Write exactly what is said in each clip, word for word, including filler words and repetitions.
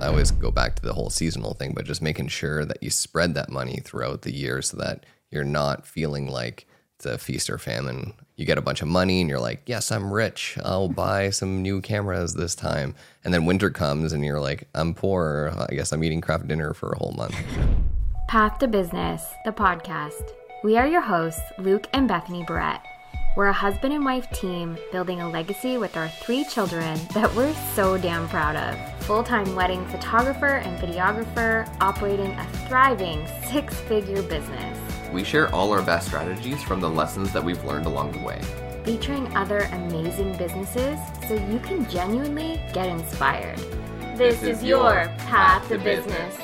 I always go back to the whole seasonal thing, but just making sure that you spread that money throughout the year so that you're not feeling like it's a feast or famine. You get a bunch of money and you're like, yes, I'm rich. I'll buy some new cameras this time. And then winter comes and you're like, I'm poor. I guess I'm eating craft dinner for a whole month. Path to Business, the podcast. We are your hosts, Luke and Bethany Barrett. We're a husband and wife team building a legacy with our three children that we're so damn proud of. Full-time wedding photographer and videographer operating a thriving six-figure business. We share all our best strategies from the lessons that we've learned along the way. Featuring other amazing businesses so you can genuinely get inspired. This, this is, is your Path to Business. business.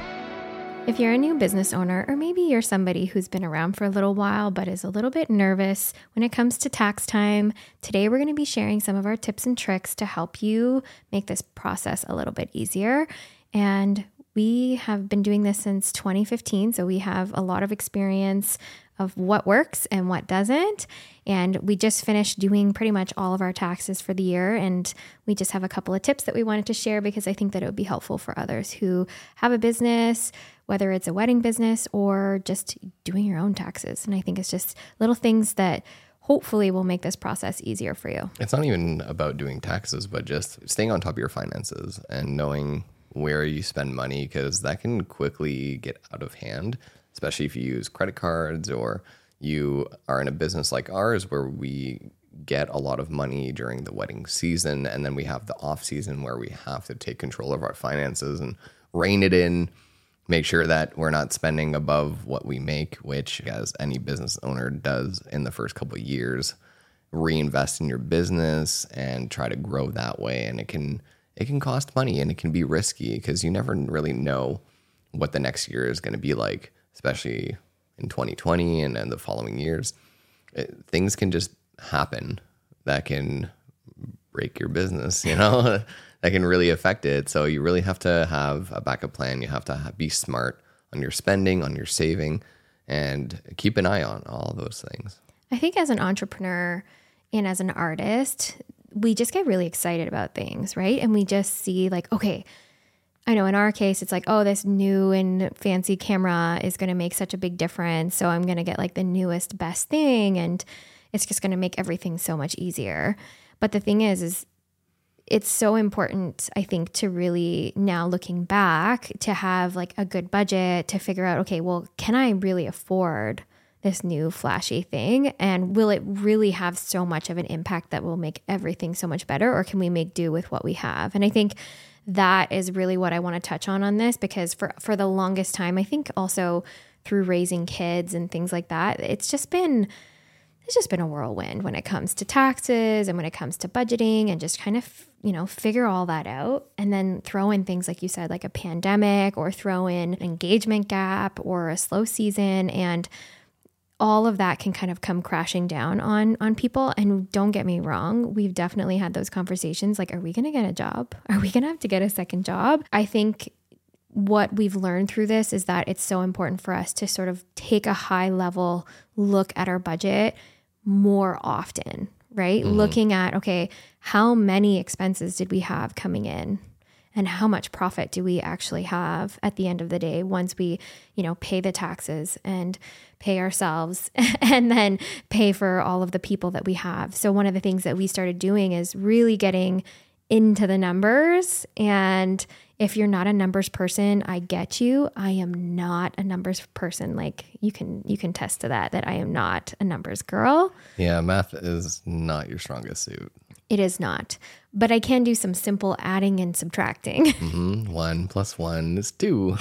If you're a new business owner, or maybe you're somebody who's been around for a little while but is a little bit nervous when it comes to tax time, today we're going to be sharing some of our tips and tricks to help you make this process a little bit easier. And we have been doing this since twenty fifteen, so we have a lot of experience of what works and what doesn't. And we just finished doing pretty much all of our taxes for the year. And we just have a couple of tips that we wanted to share because I think that it would be helpful for others who have a business, whether it's a wedding business or just doing your own taxes. And I think it's just little things that hopefully will make this process easier for you. It's not even about doing taxes, but just staying on top of your finances and knowing where you spend money, because that can quickly get out of hand, especially if you use credit cards or you are in a business like ours where we get a lot of money during the wedding season. And then we have the off season where we have to take control of our finances and rein it in, make sure that we're not spending above what we make, which as any business owner does in the first couple of years, reinvest in your business and try to grow that way. And it can it can cost money and it can be risky because you never really know what the next year is going to be like, especially in twenty twenty and then the following years. It, things can just happen that can break your business, you know, that can really affect it. So you really have to have a backup plan. You have to have, be smart on your spending, on your saving, and keep an eye on all those things. I think as an entrepreneur and as an artist, we just get really excited about things, right? And we just see like, okay, I know in our case, it's like, oh, this new and fancy camera is going to make such a big difference. So I'm going to get like the newest, best thing. And it's just going to make everything so much easier. But the thing is, is it's so important, I think, to really now looking back to have like a good budget to figure out, okay, well, can I really afford this new flashy thing? And will it really have so much of an impact that will make everything so much better? Or can we make do with what we have? And I think that is really what I want to touch on on this, because for, for the longest time, I think also through raising kids and things like that, it's just been, it's just been a whirlwind when it comes to taxes and when it comes to budgeting and just kind of, you know, figure all that out and then throw in things like you said, like a pandemic, or throw in an engagement gap or a slow season, and all of that can kind of come crashing down on on people. And don't get me wrong, we've definitely had those conversations like, are we going to get a job? Are we going to have to get a second job? I think what we've learned through this is that it's so important for us to sort of take a high level look at our budget more often, right? Mm-hmm. Looking at, okay, how many expenses did we have coming in? And how much profit do we actually have at the end of the day once we, you know, pay the taxes and pay ourselves and then pay for all of the people that we have. So one of the things that we started doing is really getting into the numbers. And if you're not a numbers person, I get you. I am not a numbers person. Like you can you can test to that, that I am not a numbers girl. Yeah, math is not your strongest suit. It is not. But I can do some simple adding and subtracting. Mm-hmm. One plus one is two.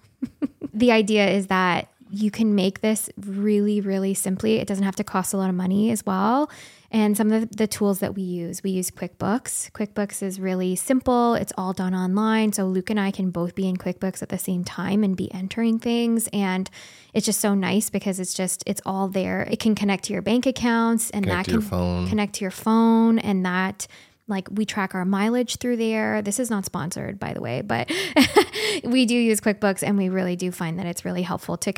The idea is that you can make this really, really simply. It doesn't have to cost a lot of money as well. And some of the tools that we use, we use QuickBooks. QuickBooks is really simple. It's all done online. So Luke and I can both be in QuickBooks at the same time and be entering things. And it's just so nice because it's just, it's all there. It can connect to your bank accounts and connect that to can your phone. connect to your phone, and that like we track our mileage through there. This is not sponsored, by the way, but we do use QuickBooks, and we really do find that it's really helpful to kind of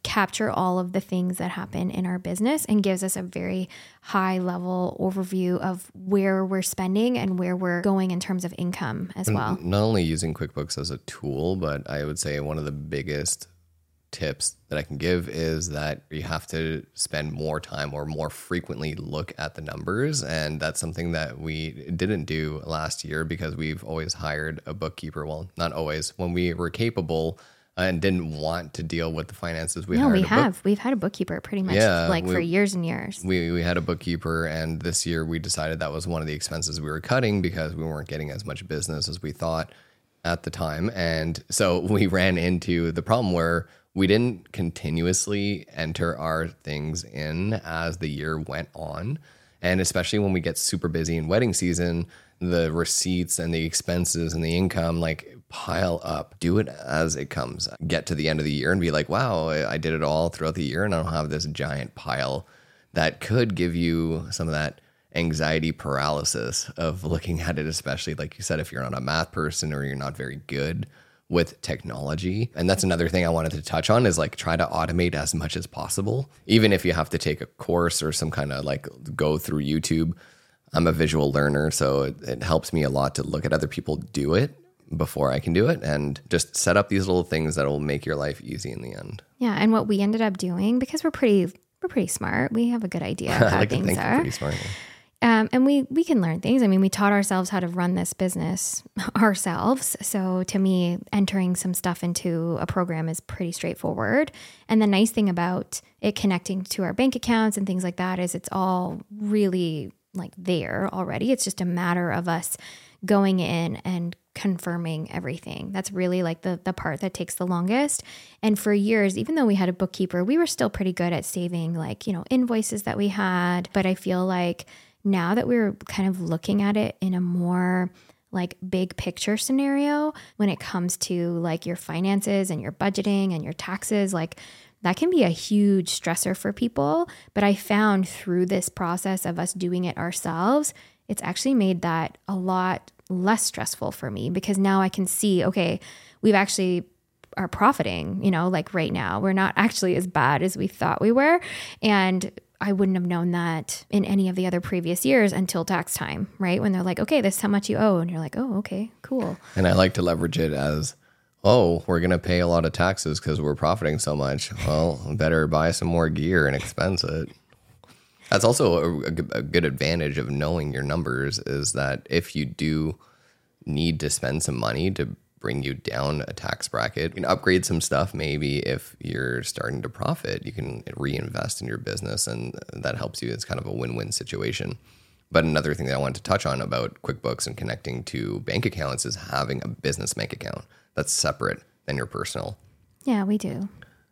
capture all of the things that happen in our business and gives us a very high level overview of where we're spending and where we're going in terms of income as well. Not only using QuickBooks as a tool, but I would say one of the biggest tips that I can give is that you have to spend more time or more frequently look at the numbers. And that's something that we didn't do last year because we've always hired a bookkeeper. Well, not always. When we were capable and didn't want to deal with the finances, we no, hired we a book- have. We've had a bookkeeper pretty much Yeah, like we- for years and years. We we had a bookkeeper, and this year we decided that was one of the expenses we were cutting because we weren't getting as much business as we thought at the time. And so we ran into the problem where we didn't continuously enter our things in as the year went on. And especially when we get super busy in wedding season, the receipts and the expenses and the income like pile up. Do it as it comes. Get to the end of the year and be like, wow, I did it all throughout the year and I don't have this giant pile that could give you some of that anxiety paralysis of looking at it, especially like you said, if you're not a math person or you're not very good with technology. And that's another thing I wanted to touch on is like try to automate as much as possible. Even if you have to take a course or some kind of like go through YouTube. I'm a visual learner, so it, it helps me a lot to look at other people do it before I can do it and just set up these little things that will make your life easy in the end. Yeah. And what we ended up doing, because we're pretty, we're pretty smart. We have a good idea of I how like to things think we're are. pretty smart. Um, and we we can learn things. I mean, we taught ourselves how to run this business ourselves. So to me, entering some stuff into a program is pretty straightforward. And the nice thing about it connecting to our bank accounts and things like that is it's all really like there already. It's just a matter of us going in and confirming everything. That's really like the the part that takes the longest. And for years, even though we had a bookkeeper, we were still pretty good at saving like, you know, invoices that we had. But I feel like now that we're kind of looking at it in a more like big picture scenario, when it comes to like your finances and your budgeting and your taxes, like that can be a huge stressor for people. But I found through this process of us doing it ourselves, it's actually made that a lot less stressful for me because now I can see, okay, we've actually are profiting, you know, like right now, we're not actually as bad as we thought we were. And I wouldn't have known that in any of the other previous years until tax time, right? When they're like, okay, this is how much you owe. And you're like, oh, okay, cool. And I like to leverage it as, oh, we're going to pay a lot of taxes because we're profiting so much. Well, better buy some more gear and expense it. That's also a, a, a good advantage of knowing your numbers is that if you do need to spend some money to bring you down a tax bracket, you can upgrade some stuff. Maybe if you're starting to profit, you can reinvest in your business and that helps you. It's kind of a win-win situation. But another thing that I wanted to touch on about QuickBooks and connecting to bank accounts is having a business bank account that's separate than your personal. Yeah, we do.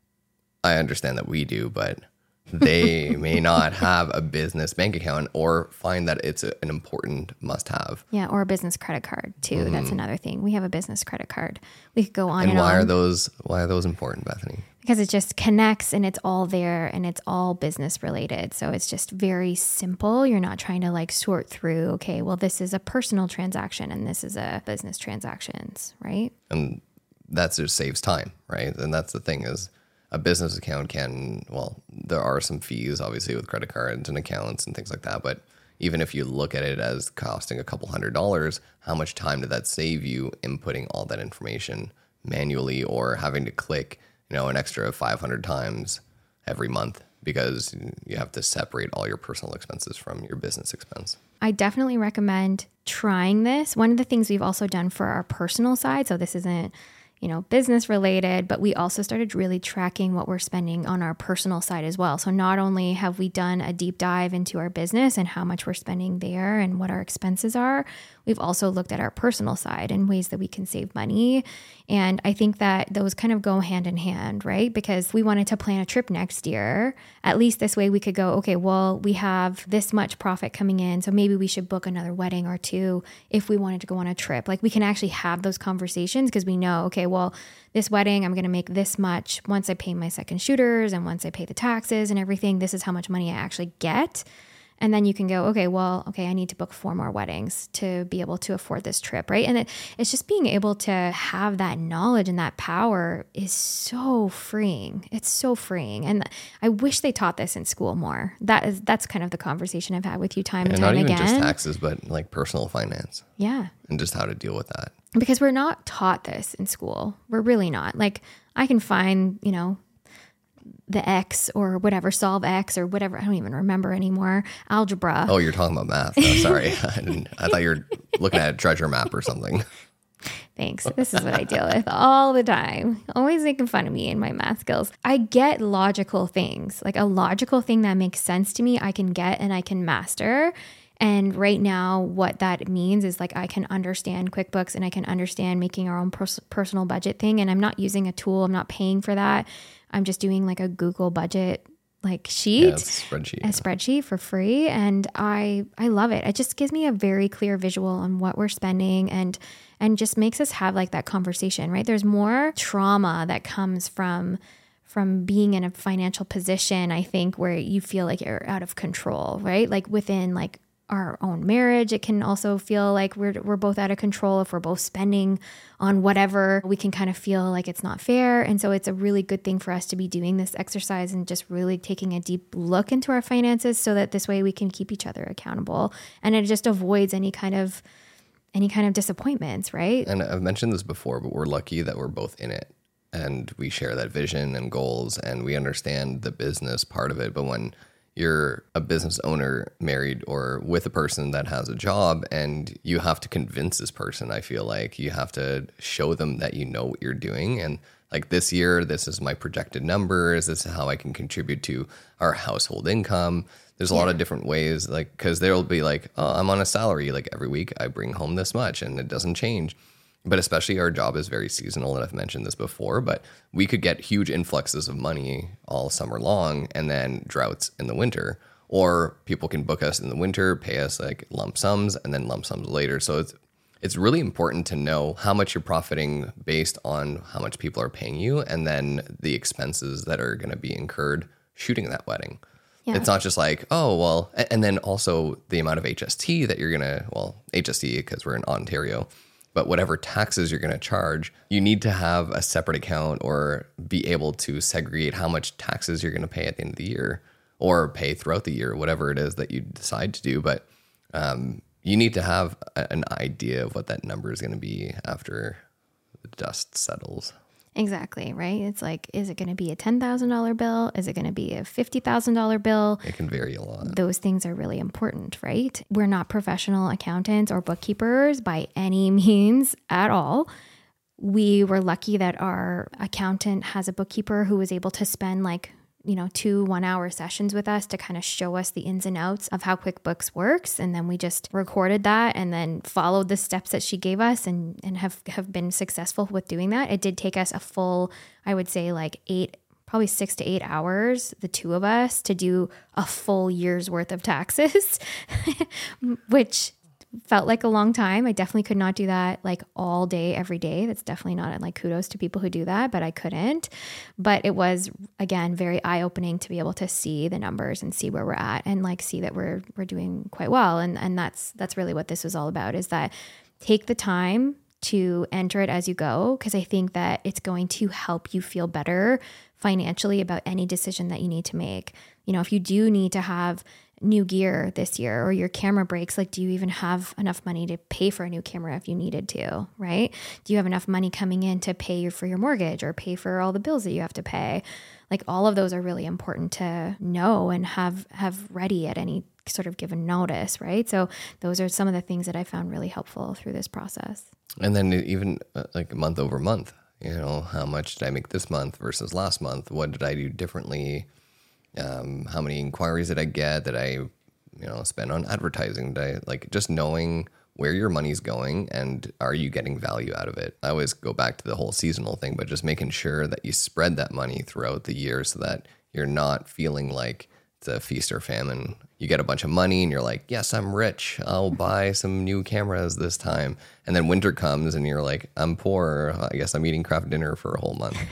I understand that we do, but they may not have a business bank account or find that it's a, an important must-have. Yeah, or a business credit card too. Mm. That's another thing. We have a business credit card. We could go on and, and on. why are those? Why are those important, Bethany? Because it just connects and it's all there and it's all business related. So it's just very simple. You're not trying to like sort through, okay, well, this is a personal transaction and this is a business transactions, right? And that just saves time, right? And that's the thing is a business account can, well, there are some fees obviously with credit cards and accounts and things like that. But even if you look at it as costing a couple hundred dollars, how much time did that save you inputting all that information manually or having to click, you know, an extra five hundred times every month because you have to separate all your personal expenses from your business expense? I definitely recommend trying this. One of the things we've also done for our personal side, so this isn't, you know, business related, but we also started really tracking what we're spending on our personal side as well. So not only have we done a deep dive into our business and how much we're spending there and what our expenses are, we've also looked at our personal side and ways that we can save money. And I think that those kind of go hand in hand, right? Because we wanted to plan a trip next year. At least this way we could go, okay, well, we have this much profit coming in, so maybe we should book another wedding or two if we wanted to go on a trip. Like we can actually have those conversations because we know, okay, well, this wedding, I'm going to make this much once I pay my second shooters and once I pay the taxes and everything. This is how much money I actually get. And then you can go, okay, well, okay, I need to book four more weddings to be able to afford this trip, right? And it, it's just being able to have that knowledge and that power is so freeing. It's so freeing. And I wish they taught this in school more. That is, that's kind of the conversation I've had with you time and, and time not even again. just taxes, but like personal finance. Yeah. And just how to deal with that. Because we're not taught this in school. We're really not. Like I can find, you know, the X or whatever, solve X or whatever. I don't even remember anymore. Algebra. Oh, you're talking about math. Oh, sorry. I, didn't, I thought you were looking at a treasure map or something. Thanks. This is what I deal with all the time. Always making fun of me and my math skills. I get logical things, like a logical thing that makes sense to me, I can get and I can master. And right now, what that means is like I can understand QuickBooks and I can understand making our own pers- personal budget thing. And I'm not using a tool. I'm not paying for that. I'm just doing like a Google budget like sheet, yeah, it's a spreadsheet, a yeah. spreadsheet for free. And I, I love it. It just gives me a very clear visual on what we're spending and, and just makes us have like that conversation, right? There's more trauma that comes from, from being in a financial position, I think, where you feel like you're out of control, right? Like within like our own marriage, it can also feel like we're we're both out of control. If we're both spending on whatever, we can kind of feel like it's not fair. And so it's a really good thing for us to be doing this exercise and just really taking a deep look into our finances so that this way we can keep each other accountable. And it just avoids any kind of any kind of disappointments, right? And I've mentioned this before, but we're lucky that we're both in it and we share that vision and goals and we understand the business part of it. But when you're a business owner married or with a person that has a job and you have to convince this person, I feel like you have to show them that you know what you're doing. And like this year, this is my projected numbers. This is how I can contribute to our household income. There's a yeah. lot of different ways, like, because there'll be like, oh, I'm on a salary. Like every week I bring home this much and it doesn't change. But especially our job is very seasonal, and I've mentioned this before, but we could get huge influxes of money all summer long and then droughts in the winter. Or people can book us in the winter, pay us like lump sums, and then lump sums later. So it's it's really important to know how much you're profiting based on how much people are paying you and then the expenses that are going to be incurred shooting that wedding. Yeah. It's not just like, oh, well, and then also the amount of H S T that you're going to, well, H S T because we're in Ontario, but whatever taxes you're going to charge, you need to have a separate account or be able to segregate how much taxes you're going to pay at the end of the year or pay throughout the year, whatever it is that you decide to do. But um, you need to have a, an idea of what that number is going to be after the dust settles. Exactly, right? It's like, is it going to be a ten thousand dollars bill? Is it going to be a fifty thousand dollars bill? It can vary a lot. Those things are really important, right? We're not professional accountants or bookkeepers by any means at all. We were lucky that our accountant has a bookkeeper who was able to spend like, you know, two one-hour sessions with us to kind of show us the ins and outs of how QuickBooks works. And then we just recorded that and then followed the steps that she gave us and, and have, have been successful with doing that. It did take us a full, I would say like eight, probably six to eight hours, the two of us, to do a full year's worth of taxes, which felt like a long time. I definitely could not do that like all day, every day. That's definitely not like kudos to people who do that, but I couldn't. But it was, again, very eye-opening to be able to see the numbers and see where we're at and like see that we're we're doing quite well. And and that's that's really what this was all about, is that take the time to enter it as you go, because I think that it's going to help you feel better financially about any decision that you need to make. You know, if you do need to have new gear this year or your camera breaks, like, do you even have enough money to pay for a new camera if you needed to, right? Do you have enough money coming in to pay for your mortgage or pay for all the bills that you have to pay? Like, all of those are really important to know and have, have ready at any sort of given notice, right? So those are some of the things that I found really helpful through this process. And then even uh, like month over month, you know, how much did I make this month versus last month? What did I do differently? Um, how many inquiries did I get? Did I, you know, spend on advertising? Did I, like, just knowing where your money's going and are you getting value out of it? I always go back to the whole seasonal thing, but just making sure that you spread that money throughout the year so that you're not feeling like it's a feast or famine. You get a bunch of money and you're like, yes, I'm rich. I'll buy some new cameras this time. And then winter comes and you're like, I'm poor. I guess I'm eating craft dinner for a whole month.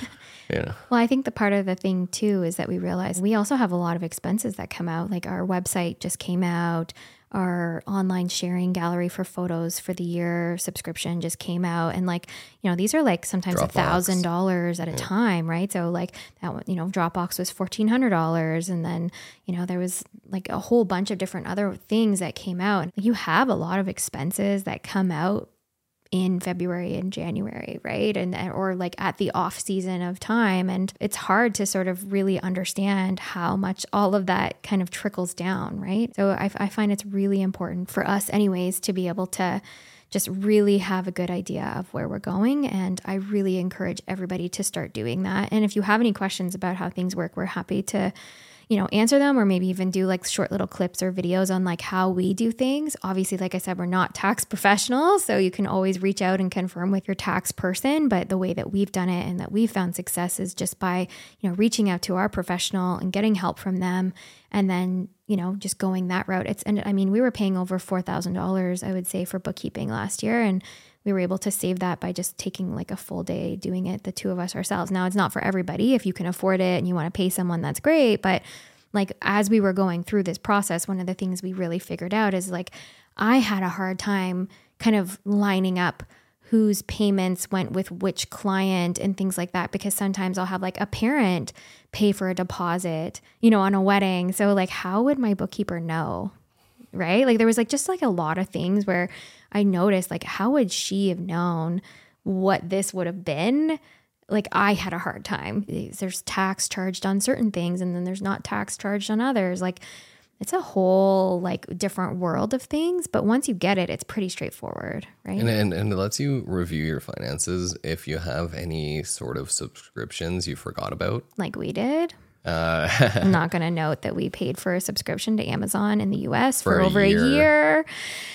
Yeah. Well, I think the part of the thing too is that we realize we also have a lot of expenses that come out. Like our website just came out, our online sharing gallery for photos for the year subscription just came out. And like, you know, these are like sometimes a thousand dollars at a yeah. time, right? So like that one, you know, Dropbox was fourteen hundred dollars. And then, you know, there was like a whole bunch of different other things that came out. You have a lot of expenses that come out in February and January, right? And or like at the off season of time. And it's hard to sort of really understand how much all of that kind of trickles down, right? So I, I find it's really important for us anyways to be able to just really have a good idea of where we're going. And I really encourage everybody to start doing that. And if you have any questions about how things work, we're happy to, you know, answer them, or maybe even do like short little clips or videos on like how we do things. Obviously, like I said, we're not tax professionals, so you can always reach out and confirm with your tax person. But the way that we've done it and that we've found success is just by, you know, reaching out to our professional and getting help from them, and then, you know, just going that route. It's, and I mean, we were paying over four thousand dollars, I would say, for bookkeeping last year. And we were able to save that by just taking like a full day doing it, the two of us ourselves. Now, it's not for everybody. If you can afford it and you want to pay someone, that's great. But like, as we were going through this process, one of the things we really figured out is like, I had a hard time kind of lining up whose payments went with which client and things like that, because sometimes I'll have like a parent pay for a deposit, you know, on a wedding. So like, how would my bookkeeper know? Right? Like there was like just like a lot of things where I noticed like, how would she have known what this would have been? Like I had a hard time. There's tax charged on certain things and then there's not tax charged on others. Like it's a whole like different world of things, but once you get it, it's pretty straightforward, right? And, and, and it lets you review your finances if you have any sort of subscriptions you forgot about. Like we did. Uh, I'm not going to note that we paid for a subscription to Amazon in the U S for, for a over year. a year.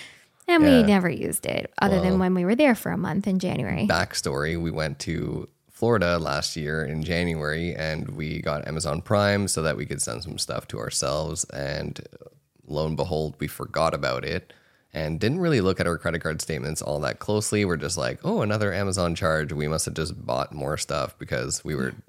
And Yeah. we never used it other Well, than when we were there for a month in January. Backstory, we went to Florida last year in January and we got Amazon Prime so that we could send some stuff to ourselves. And lo and behold, we forgot about it and didn't really look at our credit card statements all that closely. We're just like, oh, another Amazon charge. We must have just bought more stuff because we were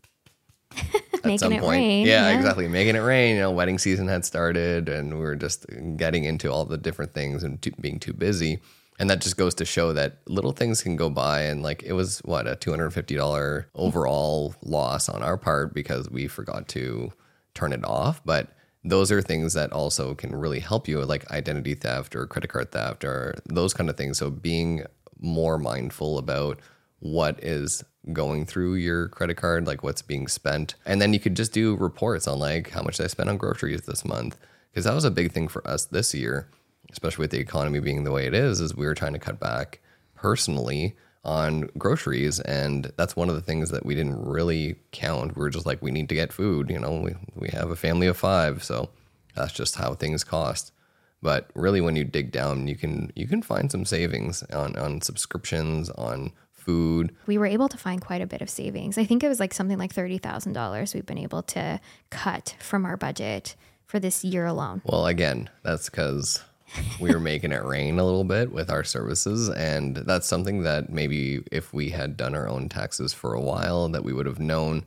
at Making some it point. rain. Yeah, exactly. Making it rain. You know, wedding season had started and we were just getting into all the different things and too, being too busy. And that just goes to show that little things can go by. And like, it was what, a two hundred fifty dollars overall loss on our part because we forgot to turn it off. But those are things that also can really help you, like identity theft or credit card theft or those kind of things. So being more mindful about what is going through your credit card, like what's being spent. And then you could just do reports on like how much did I spent on groceries this month? Because that was a big thing for us this year, especially with the economy being the way it is, is we were trying to cut back personally on groceries. And that's one of the things that we didn't really count. We were just like, we need to get food. You know, we, we have a family of five. So that's just how things cost. But really, when you dig down, you can you can find some savings on, on subscriptions, on food. We were able to find quite a bit of savings. I think it was like something like thirty thousand dollars we've been able to cut from our budget for this year alone. Well, again, that's because we were making it rain a little bit with our services. And that's something that maybe if we had done our own taxes for a while, that we would have known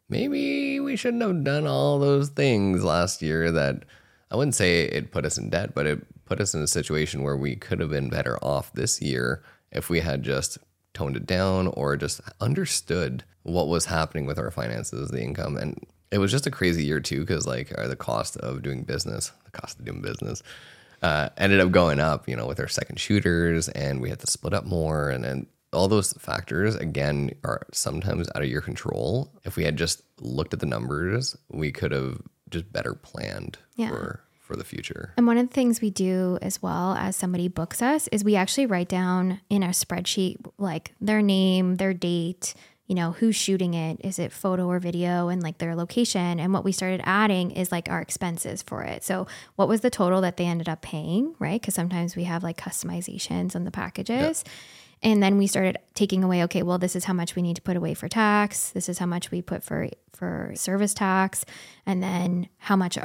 maybe we shouldn't have done all those things last year. That I wouldn't say it put us in debt, but it put us in a situation where we could have been better off this year if we had just toned it down or just understood what was happening with our finances, the income. And it was just a crazy year too, because like uh, the cost of doing business, the cost of doing business uh, ended up going up, you know, with our second shooters, and we had to split up more. And then all those factors, again, are sometimes out of your control. If we had just looked at the numbers, we could have just better planned Yeah. for for the future. And one of the things we do as well as somebody books us is we actually write down in a spreadsheet like their name, their date, you know, who's shooting it, is it photo or video, and like their location. And what we started adding is like our expenses for it. So what was the total that they ended up paying, right? Because sometimes we have like customizations on the packages. Yep. And then we started taking away, okay, well, this is how much we need to put away for tax. This is how much we put for for service tax. And then how much our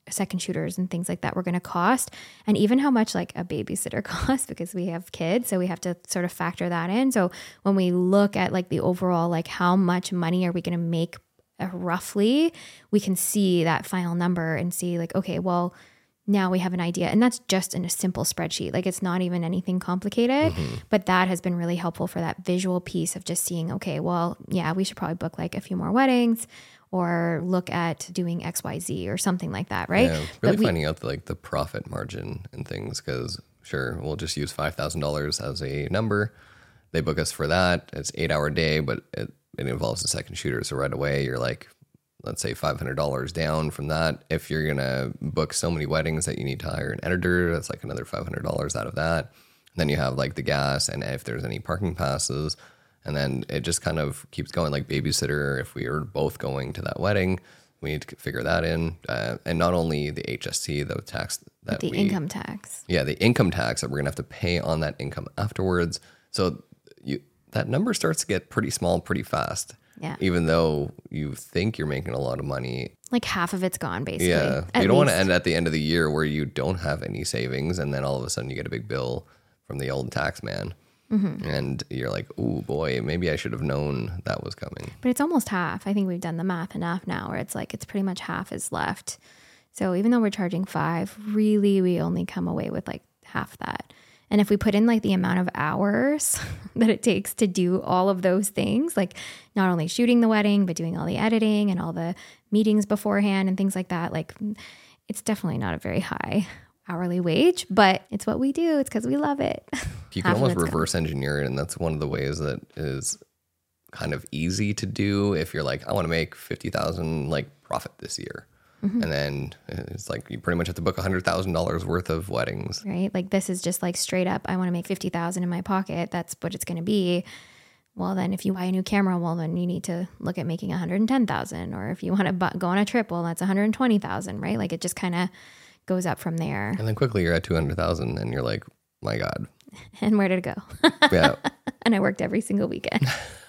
second shooters and things like that were going to cost, and even how much like a babysitter costs, because we have kids. So we have to sort of factor that in. So when we look at like the overall, like how much money are we going to make uh, roughly, we can see that final number and see like, okay, well, now we have an idea. And that's just in a simple spreadsheet. Like it's not even anything complicated, mm-hmm. but that has been really helpful for that visual piece of just seeing, okay, well, yeah, we should probably book like a few more weddings or look at doing X, Y, Z or something like that. Right. Yeah, really we, finding out the, like the profit margin and things. Cause sure, we'll just use five thousand dollars as a number. They book us for that. It's eight hour day, but it, it involves a second shooter. So right away you're like, let's say five hundred dollars down from that. If you're going to book so many weddings that you need to hire an editor, that's like another five hundred dollars out of that. And then you have like the gas and if there's any parking passes, and then it just kind of keeps going like babysitter. If we are both going to that wedding, we need to figure that in. Uh, and not only the H S T, the tax that the we, income tax. Yeah, the income tax that we're going to have to pay on that income afterwards. So you that number starts to get pretty small pretty fast. Yeah. Even though you think you're making a lot of money. Like half of it's gone, basically. Yeah. You don't want to end at the end of the year where you don't have any savings and then all of a sudden you get a big bill from the old tax man. Mm-hmm. And you're like, oh boy, maybe I should have known that was coming. But it's almost half. I think we've done the math enough now where it's like it's pretty much half is left. So even though we're charging five, really we only come away with like half that. And if we put in like the amount of hours that it takes to do all of those things, like not only shooting the wedding, but doing all the editing and all the meetings beforehand and things like that, like it's definitely not a very high hourly wage, but it's what we do. It's because we love it. You can almost reverse engineer it. And that's one of the ways that is kind of easy to do. If you're like, I want to make fifty thousand like profit this year. Mm-hmm. And then it's like you pretty much have to book one hundred thousand dollars worth of weddings. Right? Like this is just like straight up, I want to make fifty thousand in my pocket. That's what it's going to be. Well, then if you buy a new camera, well, then you need to look at making one hundred ten thousand. Or if you want to bu- go on a trip, well, that's one hundred twenty thousand, right? Like it just kind of goes up from there. And then quickly you're at two hundred thousand and you're like, my God. And where did it go? Yeah. And I worked every single weekend.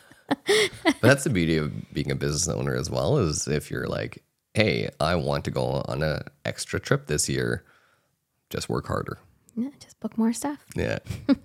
But that's the beauty of being a business owner as well, is if you're like, hey, I want to go on an extra trip this year, just work harder. Yeah, just book more stuff. Yeah.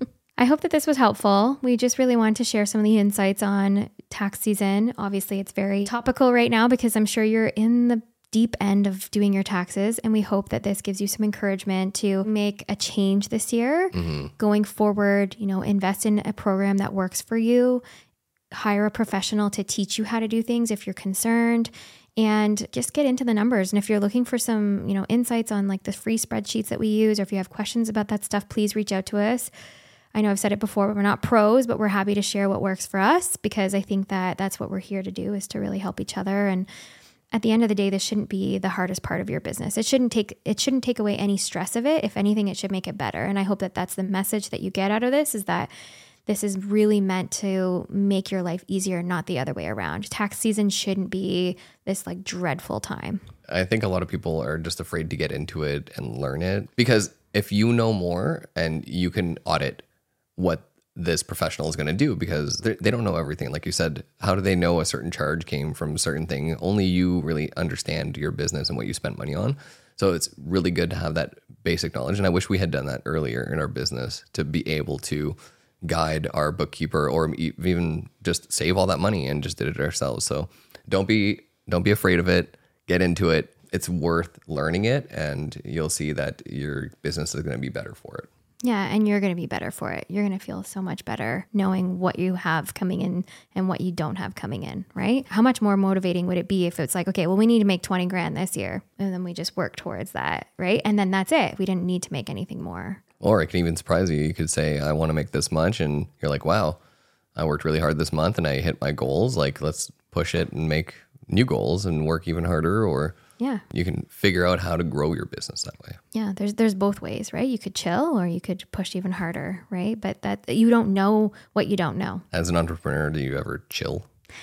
I hope that this was helpful. We just really wanted to share some of the insights on tax season. Obviously, it's very topical right now because I'm sure you're in the deep end of doing your taxes. And we hope that this gives you some encouragement to make a change this year. Mm-hmm. Going forward, you know, invest in a program that works for you. Hire a professional to teach you how to do things if you're concerned. And just get into the numbers. And if you're looking for some, you know, insights on like the free spreadsheets that we use, or if you have questions about that stuff, please reach out to us. I know I've said it before, but we're not pros, but we're happy to share what works for us, because I think that that's what we're here to do, is to really help each other. And at the end of the day, this shouldn't be the hardest part of your business. It shouldn't take, it shouldn't take away any stress of it. If anything, it should make it better. And I hope that that's the message that you get out of this, is that this is really meant to make your life easier, not the other way around. Tax season shouldn't be this like dreadful time. I think a lot of people are just afraid to get into it and learn it, because if you know more and you can audit what this professional is going to do, because they don't know everything. Like you said, how do they know a certain charge came from a certain thing? Only you really understand your business and what you spent money on. So it's really good to have that basic knowledge. And I wish we had done that earlier in our business, to be able to guide our bookkeeper, or even just save all that money and just did it ourselves. So don't be don't be afraid of it. Get into it. It's worth learning it, and you'll see that your business is going to be better for it. Yeah, and you're going to be better for it. You're going to feel so much better knowing what you have coming in and what you don't have coming in, right? How much more motivating would it be if it's like, okay, well, we need to make twenty grand this year, and then we just work towards that, right? And then that's it. We didn't need to make anything more. Or it can even surprise you. You could say, I want to make this much. And you're like, wow, I worked really hard this month and I hit my goals. Like, let's push it and make new goals and work even harder. Or yeah, you can figure out how to grow your business that way. Yeah, there's there's both ways, right? You could chill, or you could push even harder, right? But that you don't know what you don't know. As an entrepreneur, do you ever chill?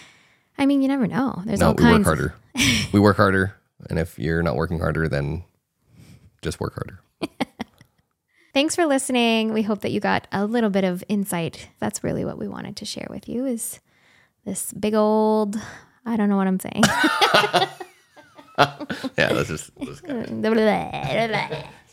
I mean, you never know. There's no, all we kinds. work harder. We work harder. And if you're not working harder, then just work harder. Thanks for listening. We hope that you got a little bit of insight. That's really what we wanted to share with you, is this big old, I don't know what I'm saying. Yeah, let's just let's go.